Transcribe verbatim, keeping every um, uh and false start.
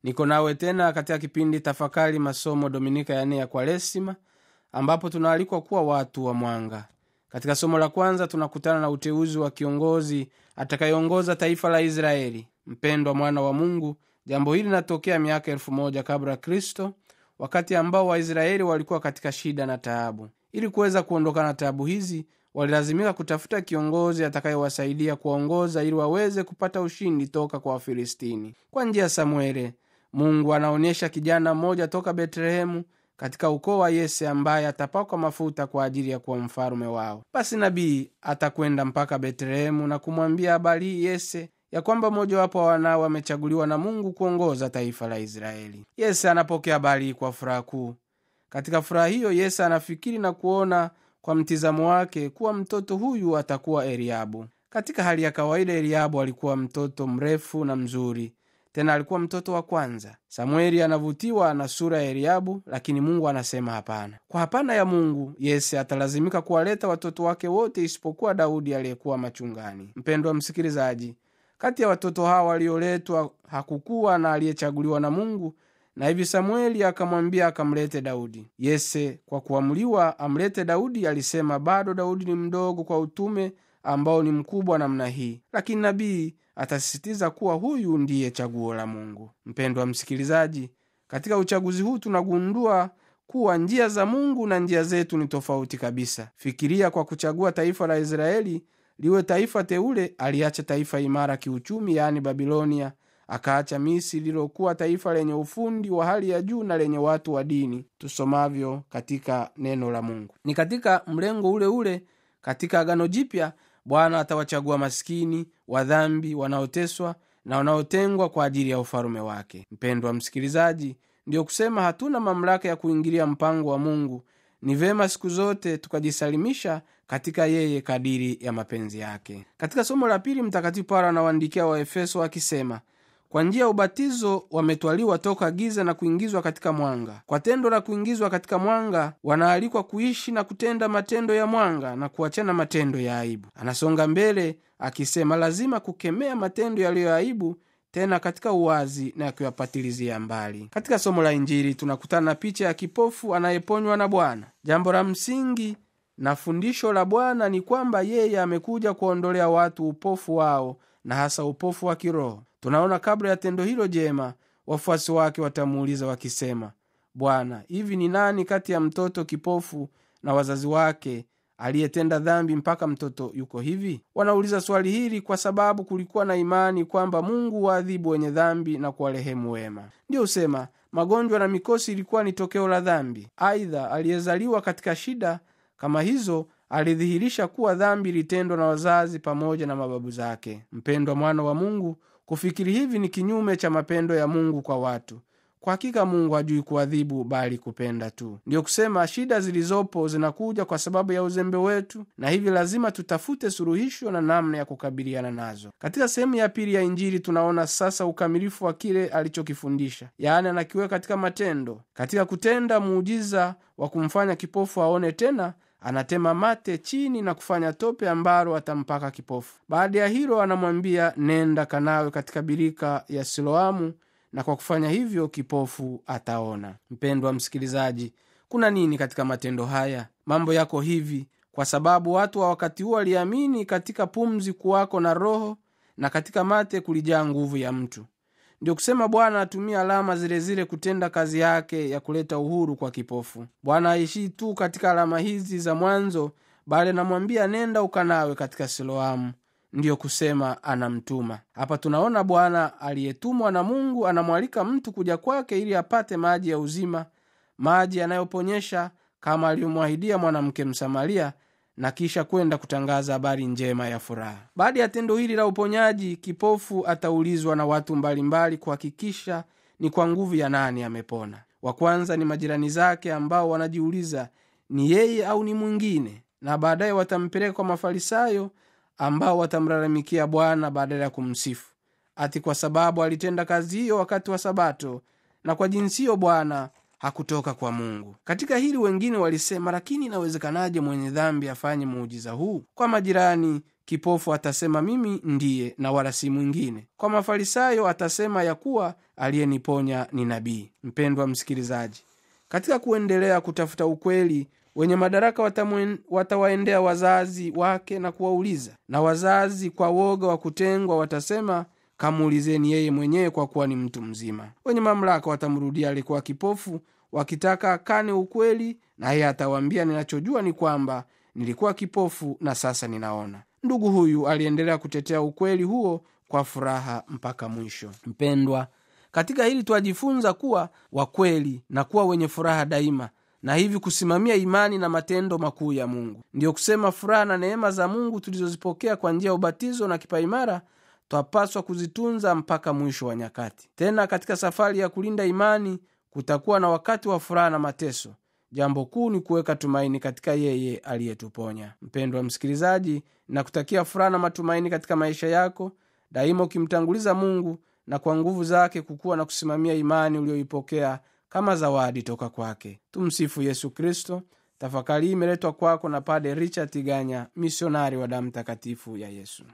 Niko nawe tena katika kipindi tafakari masomo Dominika ya nne ya Kwaresima, ambapo tunaalikwa kuwa watu wa mwanga. Katika somo la kwanza tunakutana na uteuzi wa kiongozi atakayeongoza taifa la Israeli. Mpendwa mwana wa Mungu, jambo hili linatokea miaka elfu moja kabla Kristo, wakati ambao Waisraeli walikuwa katika shida na taabu. Ili kuweza kuondokana na taabu hizi, walilazimika kutafuta kiongozi atakayewasaidia kuongoza ili waweze kupata ushindi toka kwa Wafilistini. Kwa njia ya Samueli, Mungu anaonyesha kijana mmoja toka Betlehemu katika ukoo wa Yese ambaye atapakwa mafuta kwa ajili ya kuwa mfalme wao. Basi nabii atakwenda mpaka Betlehemu na kumwambia habari hii Yese, ya kwamba mmoja wapo wa wanao amechaguliwa na Mungu kuongoza taifa la Israeli. Yese anapokea habari kwa furaha kuu. Katika furaha hiyo, Yese anafikiri na kuona kwa mtizamo wake kuwa mtoto huyu atakuwa Eliabu. Katika hali ya kawaida, Eliabu alikuwa mtoto mrefu na mzuri, tena alikuwa mtoto wa kwanza. Samueli anavutiwa na sura ya Eliabu, lakini Mungu anasema hapana. Kwa hapana ya Mungu, Yese atalazimika kuwaleta watoto wake wote isipokuwa Daudi aliyekuwa machungani. Mpendwa msikilizaji, kati ya watoto hawa walioletwa hakukuwa na aliyechaguliwa na Mungu, na hivi Samueli akamwambia akamlete Daudi. Yese kwa kuamuliwa amlete Daudi alisema bado Daudi ni mdogo kwa utume ambao ni mkubwa namna hii, lakini nabii atasisitiza kuwa huyu ndiye chaguo la Mungu. Mpendwa msikilizaji, katika uchaguzi huu tunagundua kuwa njia za Mungu na njia zetu ni tofauti kabisa. Fikiria, kwa kuchagua taifa la Israeli liwe taifa teule, aliacha taifa imara kiuchumi, yani Babilonia, akaacha Misri lilokuwa taifa lenye ufundi wa hali ya juu na lenye watu wa dini, tusomavyo katika neno la Mungu. Ni katika mlengo ule ule katika Agano Jipya Bwana atawachagua maskini, wadhambi, wanaoteswa na wanaotengwa kwa ajili ya ufalme wake. Mpendwa msikilizaji, ndio kusema hatuna mamlaka ya kuingilia mpango wa Mungu. Ni vema siku zote tukajisalimisha katika yeye kadiri ya mapenzi yake. Katika somo la pili, Mtakatifu Paulo anawaandikia Waefeso akisema, kwa njia ya ubatizo wametwaliwa toka giza na kuingizwa katika mwanga. Kwa tendo la kuingizwa katika mwanga, wanaalikwa kuishi na kutenda matendo ya mwanga na kuachana matendo ya aibu. Anasonga mbele akisema lazima kukemea matendo yaliyo aibu, tena katika uwazi na kuyapatilizia mbali. Katika somo la Injili tunakutana na picha ya kipofu anayeponywa na Bwana. Jambo la msingi na fundisho la Bwana ni kwamba yeye amekuja kuondolea watu upofu wao, na hasa upofu wa kiroho. Tunaona kabla ya tendo hilo jema, wafuasi wake watamuuliza wakisema, Bwana, hivi ni nani kati ya mtoto kipofu na wazazi wake aliyetenda dhambi mpaka mtoto yuko hivi? Wanauliza swali hili kwa sababu kulikuwa na imani kwamba Mungu waadhibu wenye dhambi na kuwarehemu wema. Ndio usema magonjwa na mikosi ilikuwa ni tokeo la dhambi. Aidha, aliyezaliwa katika shida kama hizo alidhihirisha kuwa dhambi ilitendwa na wazazi pamoja na mababu zake. Mpendwa mwana wa Mungu, kufikiri hivi ni kinyume cha mapendo ya Mungu kwa watu. Kwa hakika Mungu hajui kuadhibu bali kupenda tu. Ndio kusema shida zilizopo zinakuja kwa sababu ya uzembe wetu, na hivi lazima tutafute suluhisho na namna ya kukabiliana nazo. Katika sehemu ya pili ya Injili tunaona sasa ukamilifu wa kile alichokifundisha, yaani anakiweka katika matendo. Katika kutenda muujiza wa kumfanya kipofu aone tena, anatema mate chini na kufanya tope ambalo atampaka kipofu. Baada ya hilo anamwambia nenda kanawe katika birika ya Siloamu, na kwa kufanya hivyo kipofu ataona. Mpendwa msikilizaji, kuna nini katika matendo haya? Mambo yako hivi kwa sababu watu wa wakati huo waliamini katika pumzi kuwako na roho, na katika mate kulijaa nguvu ya mtu. Ndio kusema Bwana atumia alama zile zile kutenda kazi yake ya kuleta uhuru kwa kipofu. Bwana haishi tu katika alama hizi za mwanzo, bali anamwambia nenda ukanawe katika Siloamu. Ndiyo kusema anamtuma. Hapa tunaona Bwana aliyetumwa na Mungu anamwalika mtu kuja kwake ili apate maji ya uzima, maji yanayoponyesha kama aliyomwahidia mwanamke Msamaria, na kisha kwenda kutangaza habari njema ya furaha. Baada ya tendo hili la uponyaji, kipofu ataulizwa na watu mbalimbali kuhakikisha ni kwa nguvu ya nani amepona. Wa kwanza ni majirani zake ambao wanajiuliza ni yeye au ni mwingine, na baadaye watampeleka kwa Mafarisayo ambao watamlalamikia Bwana badala ya kumsifu, ati kwa sababu alitenda kazi hiyo wakati wa Sabato, na kwa jinsi hiyo Bwana hakutoka kwa Mungu. Katika hili wengine walisema, lakini inawezekanaje mwenye dhambi afanye muujiza huu? Kwa majirani kipofu atasema mimi ndiye na wala si mwingine. Kwa Mafarisayo atasema ya kuwa aliyeniponya ni nabii. Mpendwa msikilizaji, katika kuendelea kutafuta ukweli, wenye madaraka watamwen, watawaendea wazazi wake na kuwauliza, na wazazi kwa woga wa kutengwa watasema, kamuulizeni yeye mwenyewe kwa kuwa ni mtu mzima. Wenye mamlaka watamrudia alikuwa kipofu, wakitaka akane ukweli, na yeye atawaambia, ninachojua ni kwamba nilikuwa kipofu na sasa ninaona. Ndugu huyu aliendelea kutetea ukweli huo kwa furaha mpaka mwisho. Mpendwa, katika hili twajifunza kuwa wakweli na kuwa wenye furaha daima, na hivi kusimamia imani na matendo makuu ya Mungu. Ndiyo kusema furaha na neema za Mungu tulizozipokea kwa njia ya ubatizo na kipaimara twapaswa kuzitunza mpaka mwisho wa nyakati. Tena katika safari ya kulinda imani kutakuwa na wakati wa furaha na mateso. Jambo kuu ni kuweka tumaini katika yeye aliyetuponya. Mpendwa msikilizaji, na kutakia furaha na matumaini katika maisha yako daima, ukimtanguliza Mungu na kwa nguvu zake kukua na kusimamia imani uliyoipokea kama zawadi toka kwake. Tumsifu Yesu Kristo. Tafakari imeletwa kwako na Padre Richard Tiganya, misionari wa damu takatifu ya Yesu.